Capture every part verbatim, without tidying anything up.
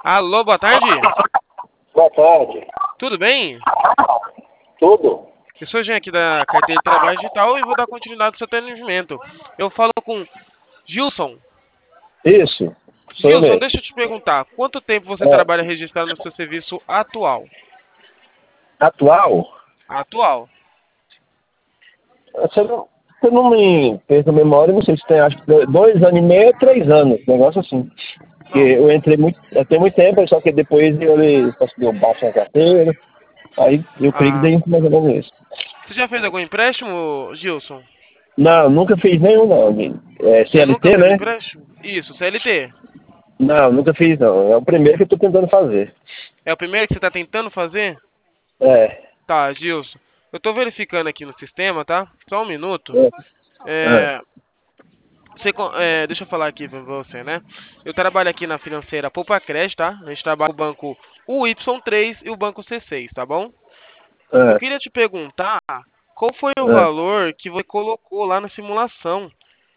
Alô, boa tarde. Boa tarde. Tudo bem? Tudo? Eu sou o Jean aqui da Carteira de Trabalho Digital e vou dar continuidade ao seu atendimento. Eu falo com Gilson. Isso, sou eu Gilson, mesmo. deixa eu te perguntar. Quanto tempo você É, trabalha registrado no seu serviço atual? atual? Atual. Se eu não, se eu não me perco a memória, não sei se tem, acho que dois anos e meio, três anos, negócio assim. Porque Não. eu entrei muito, eu tenho muito tempo, só que depois ele conseguiu baixo na carteira, aí eu creio que Ah, dei mais ou menos isso. você já fez algum empréstimo, Gilson? Não, nunca fiz nenhum não, amigo. É Você nunca C L T, fez né? empréstimo? Isso, C L T. Não, nunca fiz não. É o primeiro que eu tô tentando fazer. É o primeiro que você está tentando fazer? É. Tá, Gilson. Eu estou verificando aqui no sistema, tá? Só um minuto. É. É. É, Você, con- é, deixa eu falar aqui pra você, né? Eu trabalho aqui na financeira Poupa Crédito, tá? A gente trabalha com o banco U Y três e o banco C seis, tá bom? Eu É. queria te perguntar qual foi o É. valor que você colocou lá na simulação.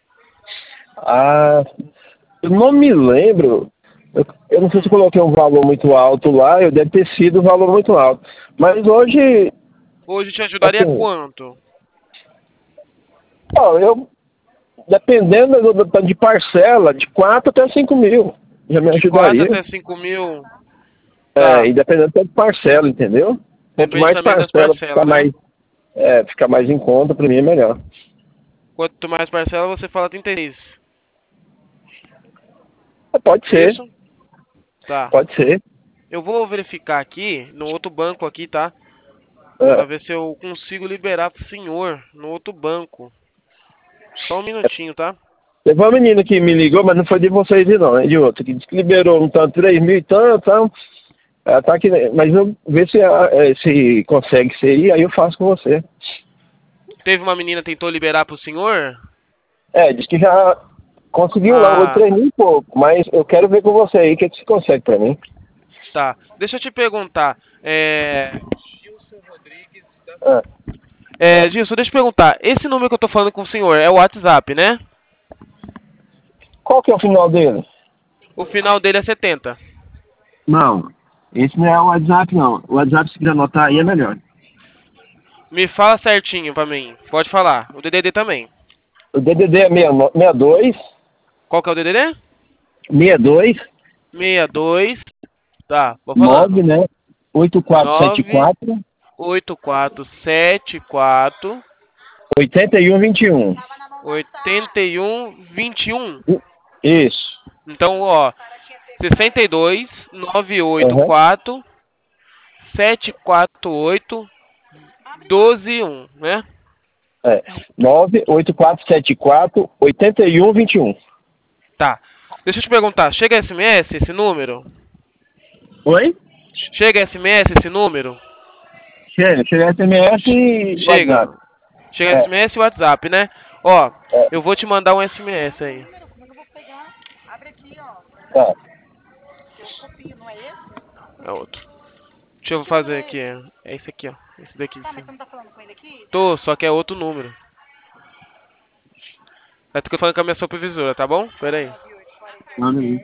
Ah, eu não me lembro. Eu, eu não sei se eu Hum. coloquei um valor muito alto lá, eu deve ter sido um valor muito alto. Mas hoje, Hoje te ajudaria assim, quanto? ó, eu, dependendo do, do- de parcela, de quatro até cinco mil, já me De quatro ajudaria. até cinco mil? É, Tá. e dependendo tanto de parcela, entendeu? Quanto Depende mais também das parcela ficar parcelas, né? mais, é, ficar mais em conta, pra mim é melhor. Quanto mais parcela, você fala trinta e seis. É, pode ser, Isso? Tá. pode ser. Eu vou verificar aqui no outro banco aqui, tá? Pra É. ver se eu consigo liberar pro senhor no outro banco. Só um minutinho, tá? Teve uma menina que me ligou, mas não foi de vocês não, é de outra, que disse que liberou um tanto, três mil e tanto, tal. Ela tá aqui, mas eu ver se, ah, eh, se consegue ser aí, aí eu faço com você. Teve uma menina que tentou liberar pro senhor? É, diz que já conseguiu lá, o Ah, três mil e pouco, mas eu quero ver com você aí o que, que você consegue pra mim. tá. Deixa eu te perguntar. É... Ah, É, Gilson, deixa eu te perguntar. Esse número que eu tô falando com o senhor é o WhatsApp, né? qual que é o final dele? O final dele é setenta. Não, esse não é o WhatsApp não. O WhatsApp se quiser anotar aí é melhor. Me fala certinho pra mim. Pode falar. O D D D também. O D D D é sessenta e dois, Qual que é o D D D? sessenta e dois, sessenta e dois. Tá, vou nove, falando. né? oito quatro sete nove quatro, oito quatro sete quatro oitenta e um vinte e um. oitenta e um vinte e um. Isso. Então, ó, sessenta e dois nove oito Aham. quatro sete quatro oito doze um, né? É. nove oito quatro sete quatro, oitenta e um vinte e um. Tá. Deixa eu te perguntar, chega S M S esse número? Oi? Chega S M S esse número? Chega, chega S M S e Chega. WhatsApp. Chega É, S M S e WhatsApp, né? Ó, é, eu vou te mandar um S M S aí. tá. É outro. Deixa eu fazer aqui. É esse aqui, ó. Esse daqui, sim. Tô, só que é outro número. Eu tô falando com a minha supervisora, tá bom? Pera aí. Manda aí.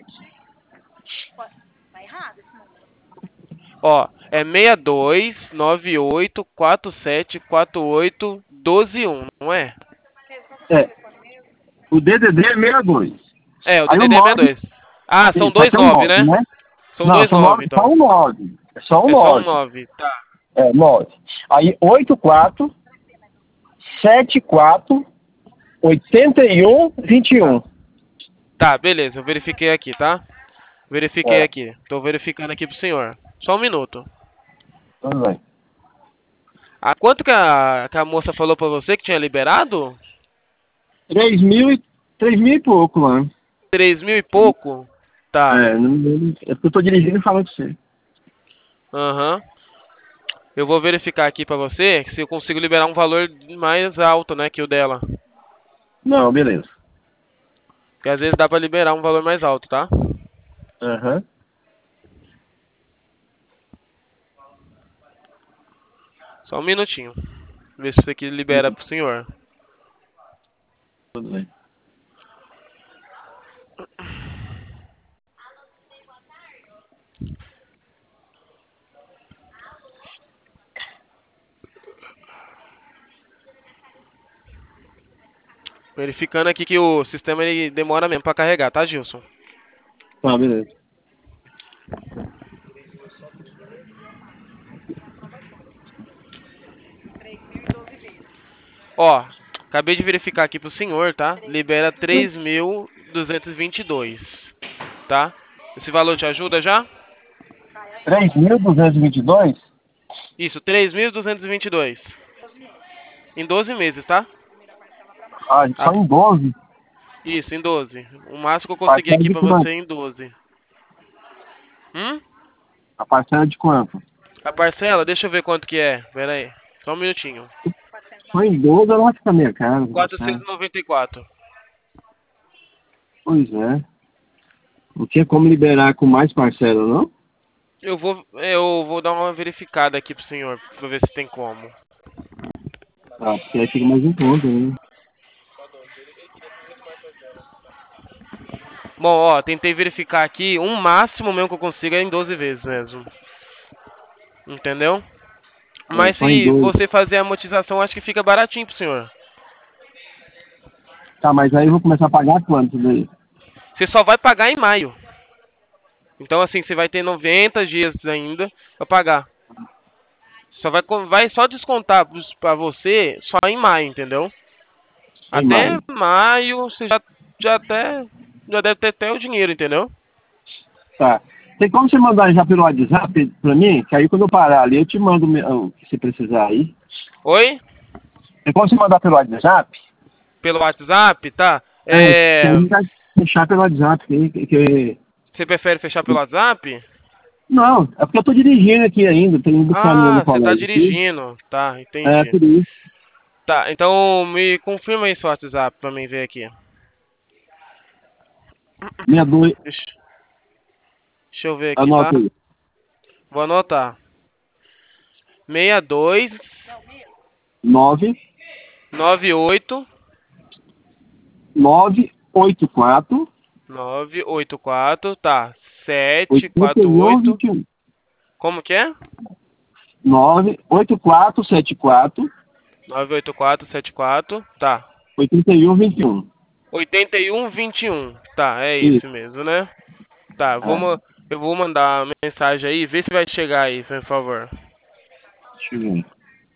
Ó, é seis dois nove oito quatro sete quatro oito um dois um, não é? É, o D D D é sessenta e dois. É, o Aí o D D D é sessenta e nove, dois. Ah, são isso, só dois tem um nove, nove, né? né? São Não, dois são nove, nove, só então. um nove. É só um É só um nove. nove. Tá. É, nove. Aí oito quatro sete quatro oitenta e um vinte e um. Tá. Tá, beleza. Eu verifiquei aqui, tá? Verifiquei É, aqui. Tô verificando aqui pro senhor. Só um minuto. tudo bem. A quanto que a, que a moça falou pra você que tinha liberado? Três mil e, três mil e pouco lá. Três mil e pouco? Tá. É, não, não, é porque eu tô dirigindo e falando com você. Aham. Eu vou verificar aqui pra você se eu consigo liberar um valor mais alto, né, que o dela. Não, beleza. Porque às vezes dá pra liberar um valor mais alto, tá? Aham, Só um minutinho. Ver se isso aqui libera pro senhor. tudo bem. Verificando aqui que o sistema ele demora mesmo pra carregar, tá, Gilson? Tá, beleza. Ó, acabei de verificar aqui pro senhor, tá? Libera três mil duzentos e vinte e dois, tá? Esse valor te ajuda já? três mil duzentos e vinte e dois? Isso, três mil duzentos e vinte e dois. Em doze meses, tá? Ah, A- só em doze. Isso, em doze. O máximo que eu consegui Parcela aqui de pra quanto? você é em doze. Hum? A parcela de quanto? A parcela, deixa eu ver quanto que é. Pera aí. Só um minutinho. Só em doze ela vai ficar meio caro, quatrocentos parcela. e noventa e quatro. Pois é. Não tinha como liberar com mais parcela, não? Eu vou, eu vou dar uma verificada aqui pro senhor, pra ver se tem como. Ah, porque aí fica mais em conta, né? Bom, ó, tentei verificar aqui, um máximo mesmo que eu consigo é em doze vezes mesmo. Entendeu? É, Mas só em se doze. você fazer a amortização, acho que fica baratinho pro senhor. Tá, mas aí eu vou começar a pagar quanto daí? Você só vai pagar em maio. Então, assim, você vai ter noventa dias ainda pra pagar. Só vai, co- vai só descontar pros- pra você só em maio, entendeu? Em Até maio. maio, você já, já até já deve ter até o dinheiro, entendeu? Tá. Tem como você mandar já pelo WhatsApp pra mim? Que aí quando eu parar ali eu te mando me- o que você precisar aí. Oi? Tem como você mandar pelo WhatsApp? Pelo WhatsApp, tá? É, que É, aí vai fechar pelo WhatsApp. Que, que, que- você prefere fechar pelo WhatsApp? Não, é porque eu tô dirigindo aqui ainda, tô indo buscar a menina no Ah, você tá colégio aqui. dirigindo. Tá, É, entendi. por isso. Tá, então me confirma aí seu WhatsApp pra mim ver aqui. Minha dois. Deixa, deixa eu ver aqui, tá? Anota aí. Vou anotar. seis dois Nove nove oito nove oito quatro nove oito quatro, tá? sete oitenta quatro e um oito. vinte e um. Como que é? Nove oito quatro sete quatro nove oito quatro sete quatro, tá. oitenta e um vinte e um. oitenta e um vinte e um. Tá, é Isso. esse mesmo, né? Tá, vou, É, ma- eu vou mandar a mensagem aí, vê se vai chegar aí, por favor. deixa eu ver.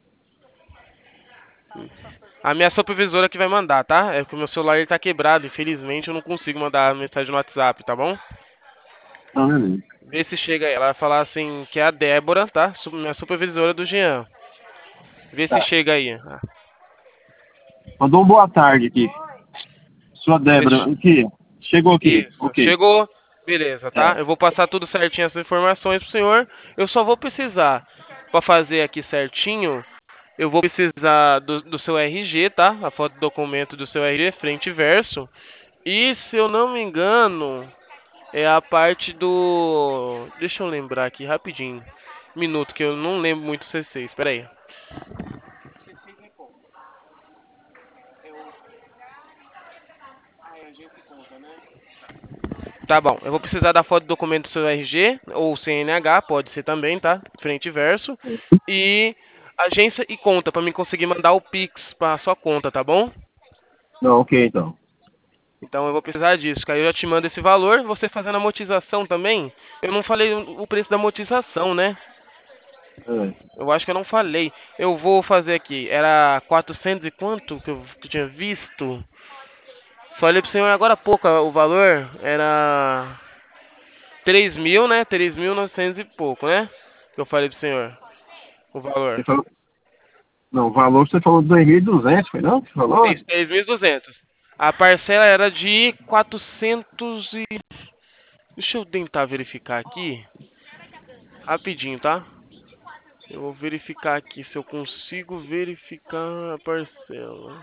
A minha supervisora que vai mandar, tá? É porque o meu celular ele tá quebrado, infelizmente eu não consigo mandar a mensagem no WhatsApp, tá bom? Não, beleza. Vê se chega aí. Ela vai falar assim que é a Débora, tá? Su- Minha supervisora do Jean. Vê se Tá. chega aí. Ah, Mandou um boa tarde aqui. Sua vê Débora, se... aqui. Chegou aqui. Isso, Ok. chegou. Beleza, tá? É. Eu vou passar tudo certinho essas informações pro senhor. Eu só vou precisar, pra fazer aqui certinho, eu vou precisar do, do seu R G, tá? A foto do documento do seu R G, frente e verso. E se eu não me engano, é a parte do... Deixa eu lembrar aqui rapidinho. Minuto, que eu não lembro muito o C seis. Espera aí. C seis é qual? É o... Ah, é a agência e conta, né? Tá bom, eu vou precisar da foto do documento do seu R G, ou C N H, pode ser também, tá? Frente e verso. E agência e conta, pra mim conseguir mandar o Pix pra sua conta, tá bom? Não, ok, então. Então eu vou precisar disso, que aí eu já te mando esse valor. Você fazendo a amortização também, eu não falei o o preço da amortização, né? É. Eu acho que eu não falei. Eu vou fazer aqui, era quatrocentos e quanto que eu, que eu tinha visto? Falei pro senhor agora há pouco, o valor era três mil, né? Três mil e novecentos e pouco, né? Que eu falei pro senhor. O Você valor. falou... Não, o valor você falou dois mil e duzentos, foi não? Você falou? Isso, três mil e duzentos. A parcela era de quatrocentos e... Deixa eu tentar verificar aqui. Rapidinho, tá? Eu vou verificar aqui se eu consigo verificar a parcela.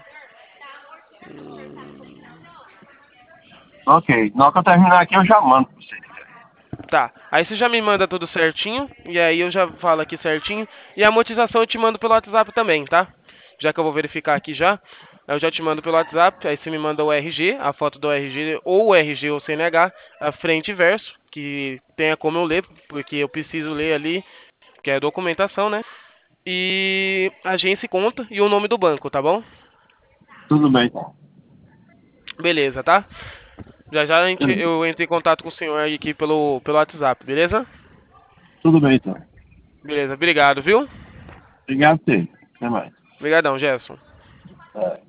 Hum, Ok. Na hora que eu terminar aqui eu já mando pra você. Tá, aí você já me manda tudo certinho. E aí eu já falo aqui certinho. E a amortização eu te mando pelo WhatsApp também, tá? Já que eu vou verificar aqui já. Eu já te mando pelo WhatsApp. Aí você me manda o R G, a foto do R G, ou o R G ou C N H, a frente e verso. Que tenha como eu ler, porque eu preciso ler ali, que é documentação, né? E agência e conta e o nome do banco, tá bom? Tudo bem, então. Beleza, tá? Já já a gente, eu entro em contato com o senhor aí aqui pelo, pelo WhatsApp, beleza? Tudo bem, então. Beleza, obrigado, viu? Obrigado, você. Até mais. Obrigadão, Gerson. É.